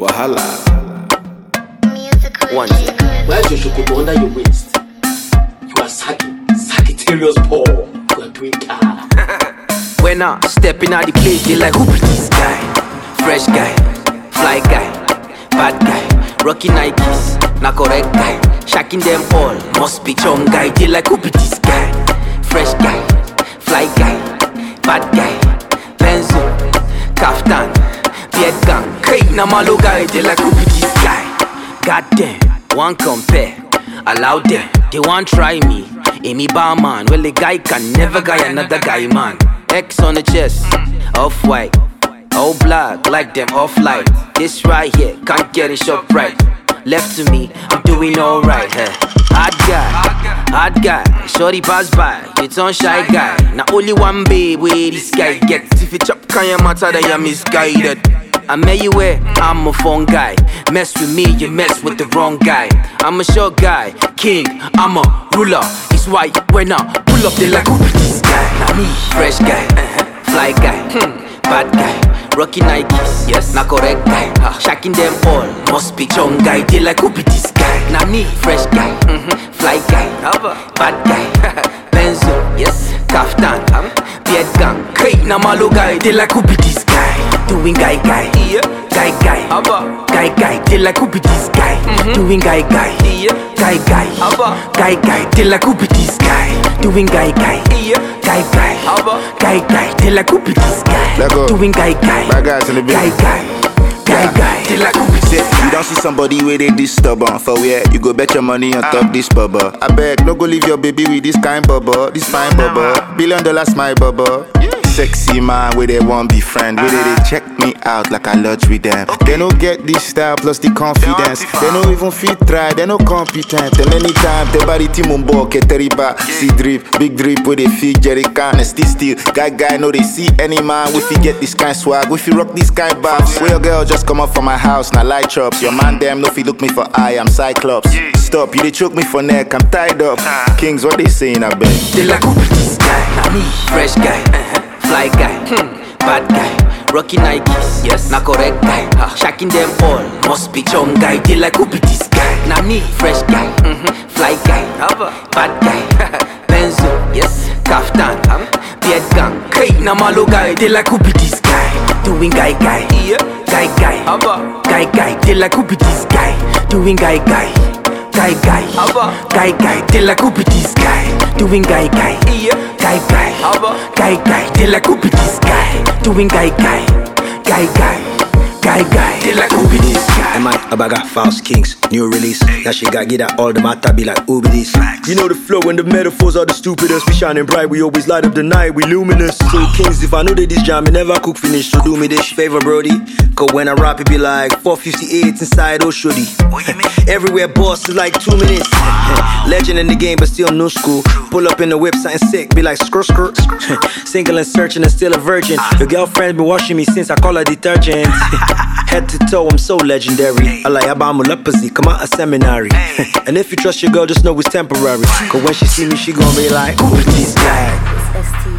Wahala. One. Where's your shokoto under your waist? You are Sagittarius Paul. You are doing car. When I step in the place, they like, who be this guy? Fresh guy, fly guy, bad guy, rocking Nikes, not correct guy. Shacking them all, must be chum guy. They like, who be this guy? Fresh guy, fly guy, bad guy, Benzo, Kaftan, beard gang. Hey, Namalo guy, they like, who be this guy? Goddamn, one compare, allow them, they want try me. Amy Barman, well the guy can never guy another guy, man. X on the chest, off-white, all black, like them off-light. This right here, can't get it shop right. Left to me, I'm doing alright, hey. Hard guy, shorty pass by, you turn shy guy. Now only one babe where this guy gets. If you chop can you matter that you're misguided. I met you where I'm a fun guy. Mess with me, you mess with the wrong guy. I'm a short guy, king, I'm a ruler. It's why when I pull up, they like, who be this guy? Now me, fresh guy, fly guy, bad guy, rocking Nikes, yes, not correct guy. Shacking them all, must be chum guy. They like, who be this guy? Now me, fresh guy, fly guy, bad guy, Benzo, yes, Kaftan, beard gang. Hey, Namalo guy, they like, who be this guy? Doing guy, guy, they like, who be this guy? Doing guy, guy, they like, who be this guy? Doing guy, they like, who be this guy? Doing guy, Bad guys in the building. guy, they like, who be this guy? You don't see somebody where they this stubborn. For where you go bet your money on top this bubble. I beg, no go leave your baby with this kind bubble. This fine bubble, $1 billion my bubble. Sexy man where they won't be friend. Where they check me out like I lodge with them. They don't get this style plus the confidence. They don't even fit try, they no competent. And anytime they body team on board, get terriba. See drip, big drip where they feed Jerry can and still. Guy know they see any man. If you get this kind swag, if you rock this kind babs. Where your girl just come up from my house, now light chops. Your man them no fi look me for eye, I'm Cyclops. Stop, you they choke me for neck, I'm tied up. Kings, what they saying, I bet. They like, who be this guy? Now me, fresh guy, fly guy, bad guy, rocking Nikes, yes, not correct guy. Shacking them all, must be chum guy. They like, who be this guy? Now me, fresh guy, fly guy, bad guy, Benzo, yes, Kaftan, beard gang. Hey, Namalo guy, they like, who be this guy? Doing guy, they like, who be this guy? Doing guy, they like, who be this guy? Doing guy, they like, who be this guy? Doing guy, they like, who be this guy? Am I a bagger, Faust Kings, new release. That shit got get out all the matter, be like, who be this? You know the flow and the metaphors are the stupidest. We shining bright, we always light up the night, we luminous. So Kings, if I know that this jam, me never cook finish. So do me this favor, Brody. Cause when I rap, it be like 458 inside Oshodi. Everywhere boss is like 2 minutes. Legend in the game, but still new school. Pull up in the whip, something sick, be like skr. Single and searching and still a virgin. Your girlfriend been washing me since I call her detergent. Head to toe, I'm so legendary. I like Abamulapazi, come out a seminary. And if you trust your girl, just know it's temporary. Cause when she see me, she gon' be like, who is this guy?